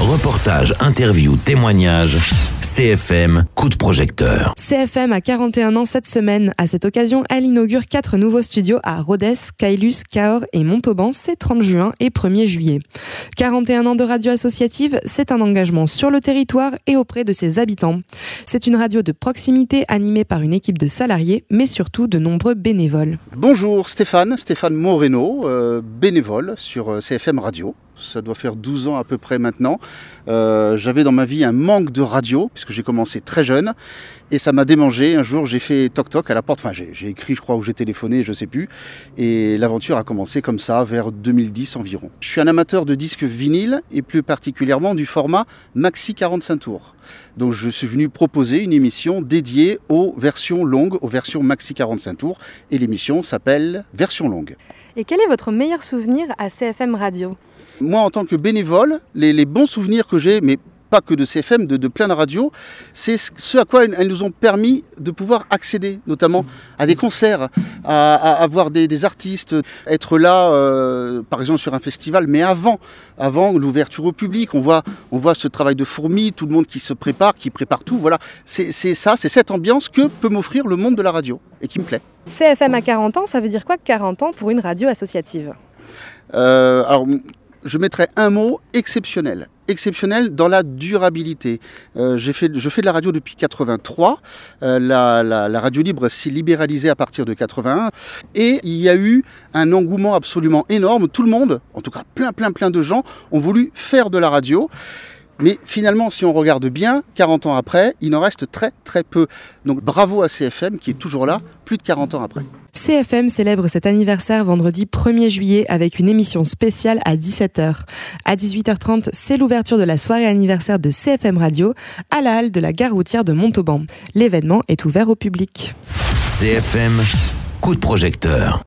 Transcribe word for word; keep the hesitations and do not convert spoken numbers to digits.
Reportages, interviews, témoignages. C F M, coup de projecteur. C F M a quarante et un ans cette semaine. À cette occasion, elle inaugure quatre nouveaux studios à Rodez, Caylus, Cahors et Montauban ces trente juin et premier juillet. quarante et un ans de radio associative, c'est un engagement sur le territoire et auprès de ses habitants. C'est une radio de proximité animée par une équipe de salariés, mais surtout de nombreux bénévoles. Bonjour Stéphane, Stéphane Moreno, euh, bénévole sur C F M Radio. Ça doit faire douze ans à peu près maintenant. Euh, j'avais dans ma vie un manque de radio, puisque j'ai commencé très jeune, et ça m'a démangé. Un jour, j'ai fait toc-toc à la porte, enfin j'ai, j'ai écrit, je crois, ou j'ai téléphoné, je ne sais plus, et l'aventure a commencé comme ça, vers deux mille dix environ. Je suis un amateur de disques vinyles, et plus particulièrement du format maxi quarante-cinq tours. Donc je suis venu proposer une émission dédiée aux versions longues, aux versions maxi quarante-cinq tours, et l'émission s'appelle Version longue. Et quel est votre meilleur souvenir à C F M Radio ? Moi, en tant que bénévole, les, les bons souvenirs que j'ai, mais pas que de C F M, de, de plein de radios, c'est ce à quoi elles nous ont permis de pouvoir accéder, notamment à des concerts, à, à, à voir des, des artistes, être là, euh, par exemple sur un festival, mais avant, avant l'ouverture au public, on voit, on voit ce travail de fourmi, tout le monde qui se prépare, qui prépare tout, voilà. C'est, c'est ça, c'est cette ambiance que peut m'offrir le monde de la radio, et qui me plaît. C F M à quarante ans, ça veut dire quoi quarante ans pour une radio associative ? euh, Alors... Je mettrais un mot, exceptionnel. Exceptionnel dans la durabilité. Euh, j'ai fait, je fais de la radio depuis quatre-vingt-trois. Euh, la, la, la radio libre s'est libéralisée à partir de quatre-vingt-un. Et il y a eu un engouement absolument énorme. Tout le monde, en tout cas plein, plein, plein de gens, ont voulu faire de la radio. Mais finalement, si on regarde bien, quarante ans après, il en reste très, très peu. Donc bravo à C F M qui est toujours là, plus de quarante ans après. C F M célèbre cet anniversaire vendredi premier juillet avec une émission spéciale à dix-sept heures. À dix-huit heures trente, c'est l'ouverture de la soirée anniversaire de C F M Radio à la halle de la gare routière de Montauban. L'événement est ouvert au public. C F M, coup de projecteur.